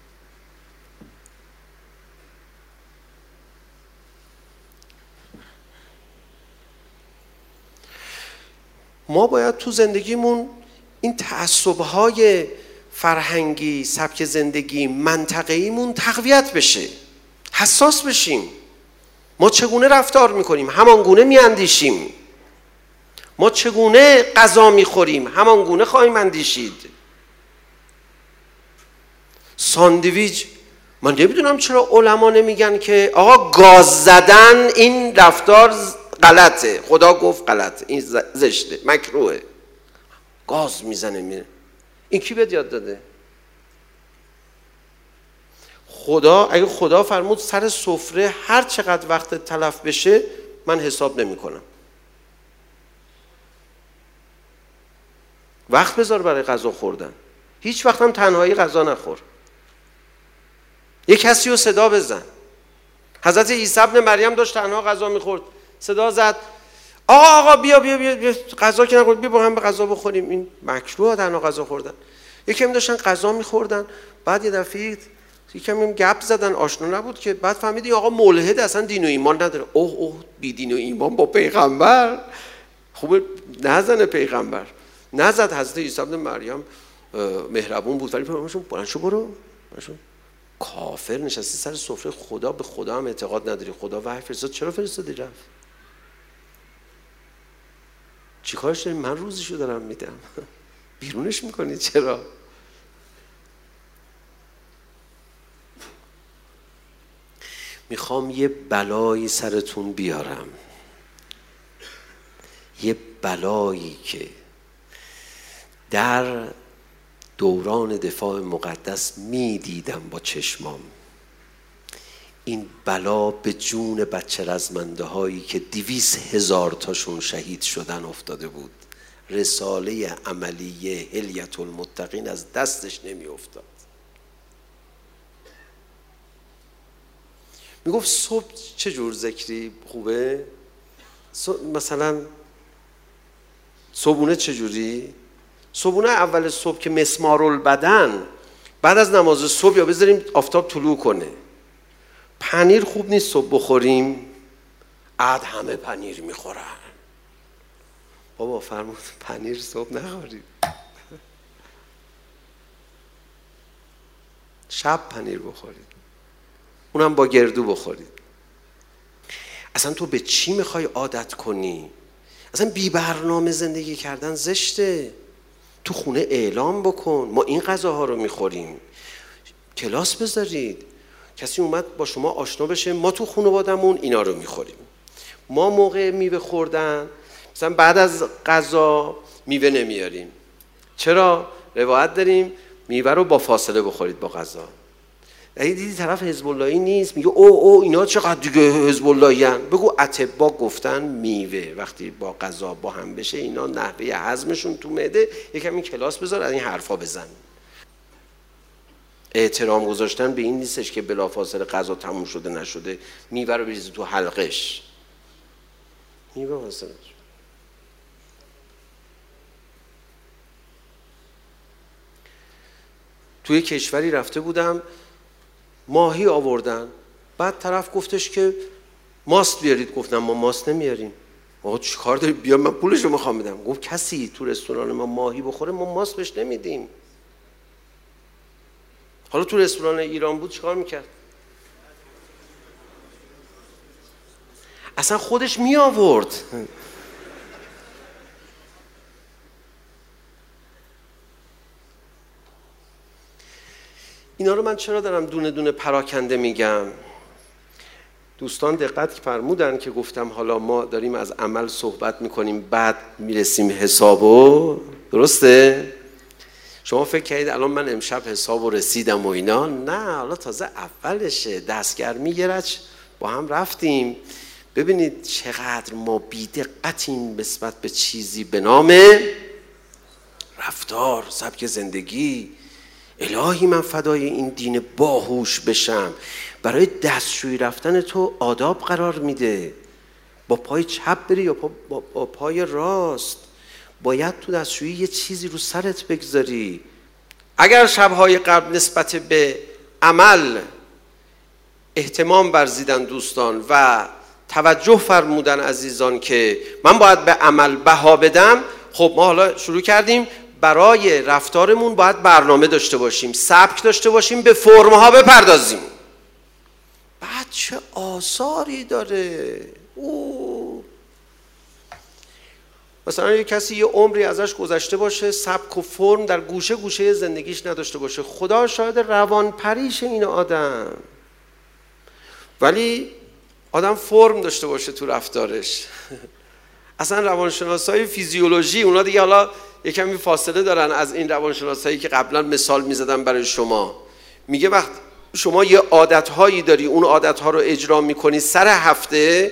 ما باید تو زندگیمون این تعصب‌های فرهنگی، سبک زندگی، منطقه‌ایمون تقویت بشه، حساس بشیم. ما چگونه رفتار میکنیم همان گونه میاندیشیم. ما چگونه غذا میخوریم همان گونه خواهیم اندیشید. ساندویچ، من نمیدونم چرا علما نمیگن که آقا گاز زدن این رفتار غلطه، خدا گفت غلطه، این زشته، مکروهه. گاز میزنه میره. این کی بهت یاد داده؟ خدا اگه خدا فرمود سر سفره هر چقدر وقت تلف بشه من حساب نمی کنم. وقت بذار برای غذا خوردن. هیچ وقت هم تنهایی غذا نخور. یک کسی رو صدا بزن. حضرت عیسی ابن مریم داشت تنها غذا میخورد، صدا زد آقا بیا غذا که نخورد، بیا با هم به غذا بخوریم. این مکروه تنها غذا خوردن. یکم داشتن غذا میخوردن، بعد یه دفعه یکم گپ زدن، آشنا نبود که، بعد فهمیدی آقا ملحد، اصلا دین و ایمان نداره. اوه بی دین و ایمان با پیغمبر خوبه نزنه. پیغمبر نزد. حضرت عیسی ابن مریم مهربون بود، ولی پیغمبرشون بلند شو برو. کافر نشستی سر سفره خدا، به خدا هم اعتقاد نداری، خدا وحی فرستاد، چرا فرستادی رفت؟ چی کارش داری؟ من روزیشو دارم میدم بیرونش میکنی چرا؟ میخوام یه بلایی سرتون بیارم، یه بلایی که در دوران دفاع مقدس میدیدم با چشمام. این بلا به جون بچه رزمنده هایی که 200,000 تاشون شهید شدن افتاده بود. رساله عملیه حلیة المتقین از دستش نمی افتاد. میگفت صبح چه جور ذکری خوبه؟ مثلا صبحونه چجوری؟ صبحونه اول صبح که مسمارالبدن، بعد از نماز صبح یا بذاریم آفتاب طلوع کنه. پنیر خوب نیست صبح بخوریم، عاد همه پنیر میخورن. بابا فرمود پنیر صبح نخورید، شب پنیر بخورید، اونم با گردو بخورید. اصلا تو به چی میخوای عادت کنی؟ اصلا بی برنامه زندگی کردن زشته. تو خونه اعلام بکن ما این غذاها رو میخوریم، کلاس بذارید، کسی اومد با شما آشنا بشه، ما تو خانوادمون اینا رو میخوریم. ما موقع میوه خوردن مثلا بعد از غذا میوه نمیاریم. چرا؟ روایت داریم میوه رو با فاصله بخورید با غذا. اگه دیدی طرف حزب اللهی نیست میگه او اینا چقدر دیگه حزب اللهیان، بگو اطباء گفتن میوه وقتی با غذا با هم بشه اینا نحوه هضمشون تو معده، یکم این کلاس بذار از این حرفا بزن. احترام گذاشتن به این نیستش که بلافاصله غذا تموم شده نشده میوه رو بریزی تو حلقش. میوه واسه توی کشوری رفته بودم، ماهی آوردن، بعد طرف گفتش که ماست بیارید. گفتم ما ماست نمیاریم. آقا چی کار داری؟ بیا من پولشو میخوام بدم. گفت کسی تو رستوران ما ماهی بخوره ما ماست بهش نمیدیم. حالا تو رستوران ایران بود چیکار میکرد؟ اصلا خودش می آورد. اینا رو من چرا دارم دونه دونه پراکنده میگم؟ دوستان دقت فرمودن که گفتم حالا ما داریم از عمل صحبت میکنیم بعد میرسیم حسابو، درسته؟ شما فکر کردید الان من امشب حسابو رسیدم و اینا؟ نه، حالا تازه اولشه. دستگرمی یه رچ با هم رفتیم. ببینید چقدر ما بی‌دقتیم نسبت به چیزی به نام رفتار، سبک زندگی. الهی من فدای این دین باهوش بشم. برای دستشویی رفتن تو آداب قرار میده. با پای چپ بری یا با پای راست. باید تو دستشویی یه چیزی رو سرت بگذاری. اگر شب‌های قبل نسبت به عمل اهتمام ورزیدن دوستان و توجه فرمودن عزیزان که من باید به عمل بها بدم، خب ما حالا شروع کردیم برای رفتارمون باید برنامه داشته باشیم، سبک داشته باشیم، به فرم‌ها بپردازیم. بعد چه آثاری داره. مثلا یه کسی یه عمری ازش گذشته باشه، سبک و فرم در گوشه گوشه زندگیش نداشته باشه، خدا شاهد روانپریش این آدم، ولی آدم فرم داشته باشه تو رفتارش. اصلا روانشناسای فیزیولوژی اونا دیگه حالا یه کمی فاصله دارن از این روانشناسایی که قبلا مثال میزدم برای شما. میگه وقت شما یه عادتهایی داری، اون عادتها رو اجرا میکنی، سر هفته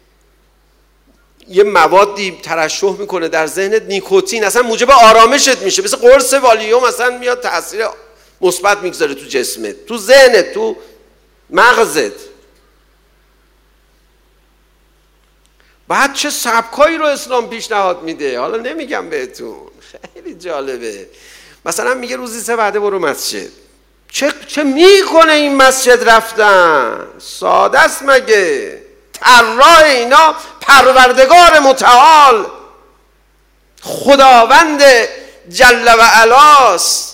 یه موادی ترشح میکنه در ذهنت، نیکوتین، اصلا موجب آرامشت میشه، مثل قرص والیوم اصلا میاد تاثیر مثبت میگذاره تو جسمت، تو ذهنت، تو مغزت. بعد چه سبکایی رو اسلام پیشنهاد میده، حالا نمیگم بهتون، خیلی جالبه. مثلا میگه روزی 3 وعده برو مسجد. چه میکنه این مسجد رفتن؟ ساده است مگه؟ طراح اینا پروردگار متعال خداوند جل و علاست.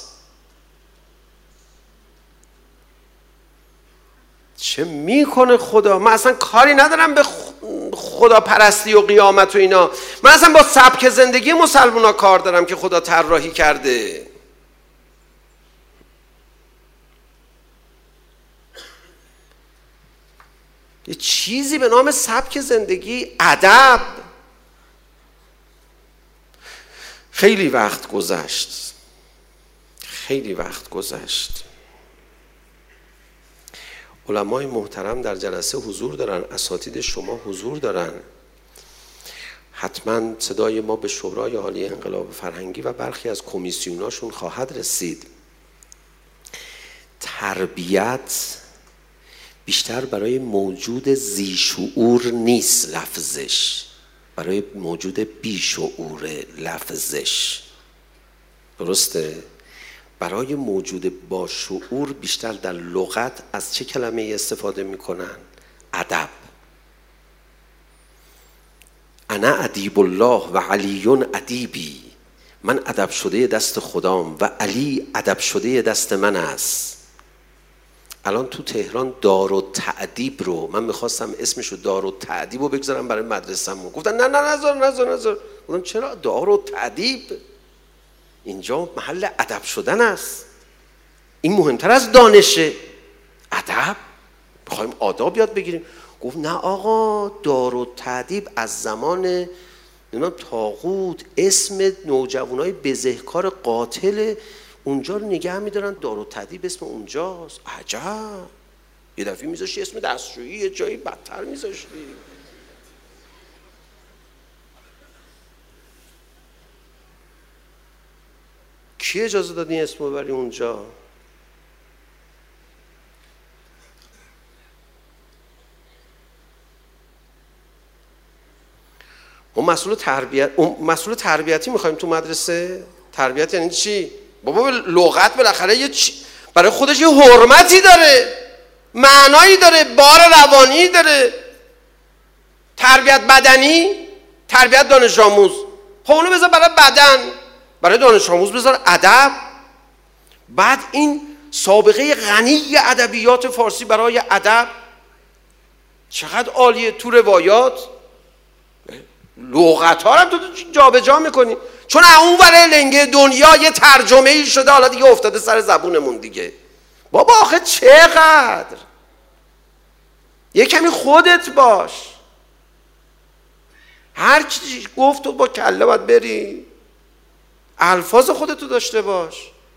چه میکنه خدا؟ من اصلا کاری ندارم به خدا پرستی و قیامت و اینا، من اصلا با سبک زندگی مسلمونا کار دارم که خدا طراحی کرده. یه چیزی به نام سبک زندگی، ادب. خیلی وقت گذشت. علمای محترم در جلسه حضور دارن، اساتید شما حضور دارن. حتما صدای ما به شورای عالی انقلاب فرهنگی و برخی از کمیسیوناشون خواهد رسید. تربیت بیشتر برای موجود ذی شعور نیست لفظش، برای موجود بی شعور لفظش. درسته؟ برای موجود با شعور بیشتر در لغت از چه کلمه استفاده میکنن؟ ادب. انا ادیب الله و علی ادیبی. من ادب شده دست خدام و علی ادب شده دست من است. الان تو تهران دارالتأدیب رو من میخواستم اسمشو دارالتأدیب رو بگذارم برای مدرسه‌مون، گفتن نه نذار. گفتم چرا؟ دارالتأدیب اینجا محل ادب شدن است، این مهمتر از دانشه. ادب بخوایم آداب یاد بگیریم. گفت نه آقا، دارالتأدیب از زمان طاغوت اسم نوجوانای بزهکار قاتل اونجا رو نگه میدارن، دارالتأدیب اسم اونجاست. عجب. یه دفعه میذاشی اسم دستشویی یه جایی بدتر میذاشتی. کی اجازه داد این اسم رو ببری اونجا؟ اون مسئول تربیتی میخوایم تو مدرسه؟ تربیت یعنی چی؟ بابا لغت بالاخره یه برای خودش یه حرمتی داره، معنایی داره، بار روانی داره. تربیت بدنی، تربیت دانش آموز، خب اونو بذار برای بدن، برای دانش آموز بذار ادب. بعد این سابقه غنی ادبیات فارسی برای ادب چقدر عالیه. تو روایات لغت ها رو تو جابجا میکنی، چون اون ور لنگه دنیا یه ترجمه ای شده، حالا دیگه افتاده سر زبونمون دیگه. بابا آخه چقدر، یه کمی خودت باش. هر چی گفت تو با کله باید بری، الفاظ خودتو داشته باش.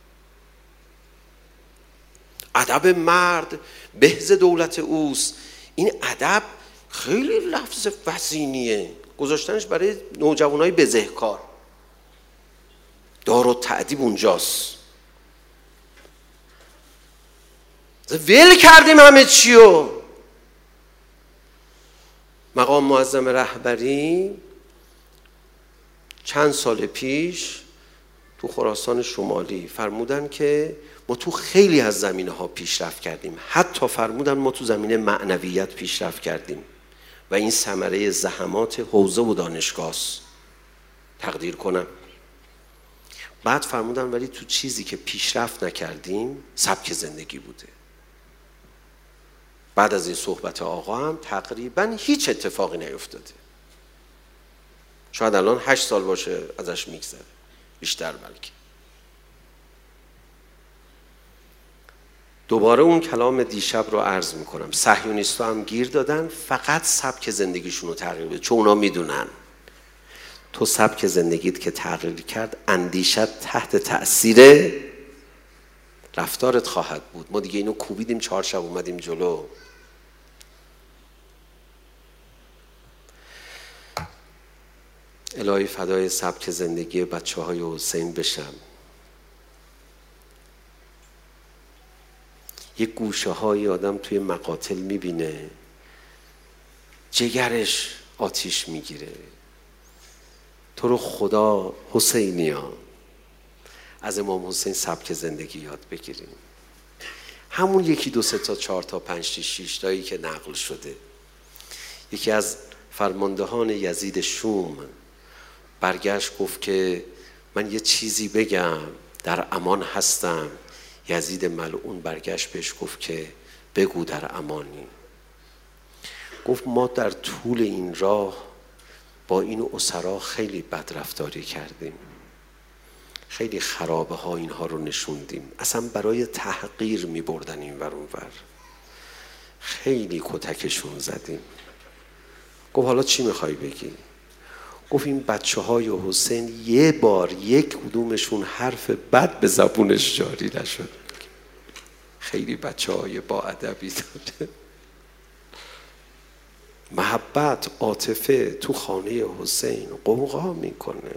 ادب مرد بهز دولت اوست. این ادب خیلی لفظ وزینیه، گذاشتنش برای نوجوانای بزهکار. دارالتأدیب اونجاست. ول کردیم همه چیو. مقام معظم رهبری چند سال پیش تو خراسان شمالی فرمودن که ما تو خیلی از زمینه ها پیشرفت کردیم، حتی فرمودن ما تو زمینه معنویت پیشرفت کردیم و این ثمره زحمات حوزه و دانشگاه است. تقدیر کنم. بعد فرمودن ولی تو چیزی که پیشرفت نکردیم سبک زندگی بوده. بعد از این صحبت آقا هم تقریبا هیچ اتفاقی نیفتاده. شاید الان 8 سال باشه ازش میگذره، بیشتر بلکه. دوباره اون کلام دیشب رو عرض میکنم. صهیونیست‌ها هم گیر دادن فقط سبک زندگیشون رو تغییر بده، چون اونا میدونن تو سبک زندگیت که تغییر کرد اندیشت تحت تأثیر رفتارت خواهد بود. ما دیگه اینو کوبیدیم 4 شب اومدیم جلو. الهی فدای سبک زندگی بچه های حسین بشم. یه گوشه های آدم توی مقاتل میبینه جگرش آتیش میگیره. تو رو خدا حسینیان از امام حسین سبک زندگی یاد بگیریم. همون 1 2 3 تا 4 تا 5 6 تایی که نقل شده. یکی از فرماندهان یزید شوم برگشت گفت که من یه چیزی بگم، در امان هستم. یزید ملعون برگشت بهش گفت که بگو در امانی. گفت ما در طول این راه با این اسرا خیلی بدرفتاری کردیم، خیلی خرابه ها اینها رو نشوندیم، اصلا برای تحقیر می بردن این ور اون ور، خیلی کتکشون زدیم. گفت حالا چی میخوای بگی؟ گفت این بچه های حسین یه بار یک کدومشون حرف بد به زبونش جاری نشد. خیلی بچه های با ادبی داره. محبت، عاطفه تو خانه حسین قوقا میکنه.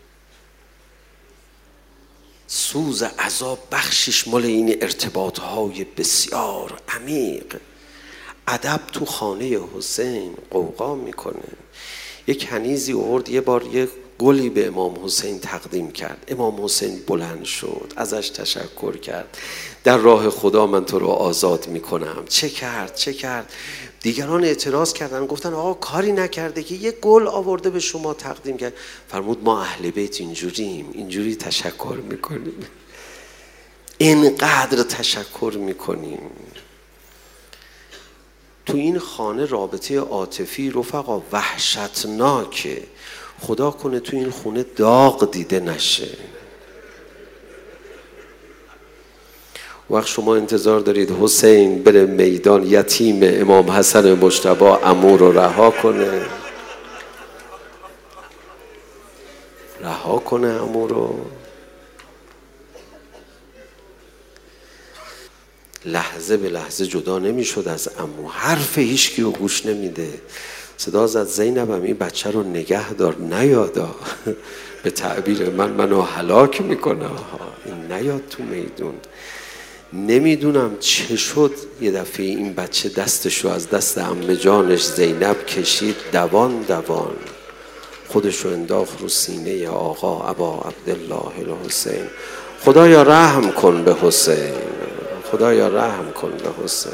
سوز عذاب بخشش مال این ارتباط های بسیار عمیق. ادب تو خانه حسین قوقا میکنه. یک کنیزی آورد یه بار یه گلی به امام حسین تقدیم کرد. امام حسین بلند شد، ازش تشکر کرد. در راه خدا من تو رو آزاد میکنم. چه کرد؟ دیگران اعتراض کردن، گفتن آقا کاری نکرده که یه گل آورده به شما تقدیم کرد. فرمود ما اهل بیت اینجوری تشکر میکنیم، اینقدر تشکر میکنیم. تو این خانه رابطه عاطفی رفقا وحشتناکه. خدا کنه تو این خونه داغ دیده نشه. وقت شما انتظار دارید حسین بره میدان یتیم امام حسن مجتبی عمو رو رها کنه عمو رو. لحظه به لحظه جدا نمیشد از عمو. حرف هیچکی رو گوش نمیده. صدا زد زینبم این بچه رو نگه دار، نیادا به تعبیر منو هلاک میکنه، این نیاد تو میدون. نمیدونم چه شد یه دفعه این بچه دستشو از دست عمه جانش زینب کشید، دوان خودشو انداخت رو سینه آقا ابا عبدالله الحسین. خدایا رحم کن به حسین، خدایا رحم کن به حسین.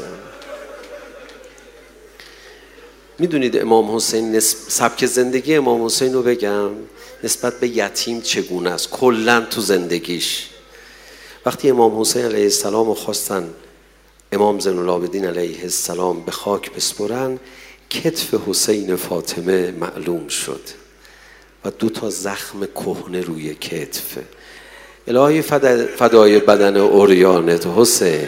میدونید امام حسین سبک زندگی امام حسین رو بگم نسبت به یتیم چگونه است کلاً تو زندگیش. وقتی امام حسین علیه السلام رو خواستن امام زین العابدین علیه السلام به خاک بسپرن، کتف حسین فاطمه معلوم شد و 2 زخم کهنه روی کتف. الهی فدای بدن عریانت حسین.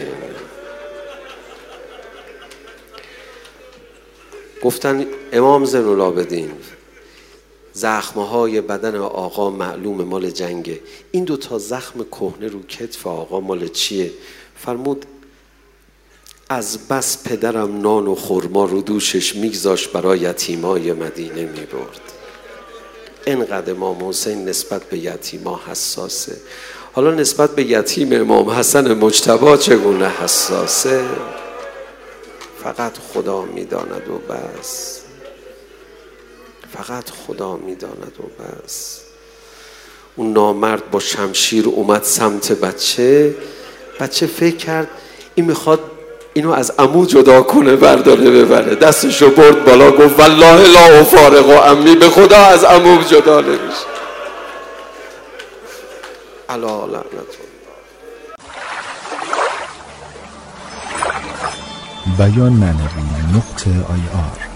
گفتن امام زین العابدین زخمهای بدن آقا معلوم مال جنگه، این 2 زخم کهنه رو کتف آقا مال چیه؟ فرمود از بس پدرم نان و خرما رو دوشش میگذاشت برای یتیمای مدینه میبرد. اینقدر امام حسین نسبت به یتیما حساسه. حالا نسبت به یتیم امام حسن مجتبی چگونه حساسه؟ فقط خدا میداند و بس. فقط خدا میداند و بس. اون نامرد با شمشیر اومد سمت بچه فکر کرد این میخواد اینو از عمو جدا کنه برداره ببره، دستشو برد بالا گفت والله لا افارق عمی، به خدا از عمو جدا نمیشه. الا لعنت بیان معنوی .ir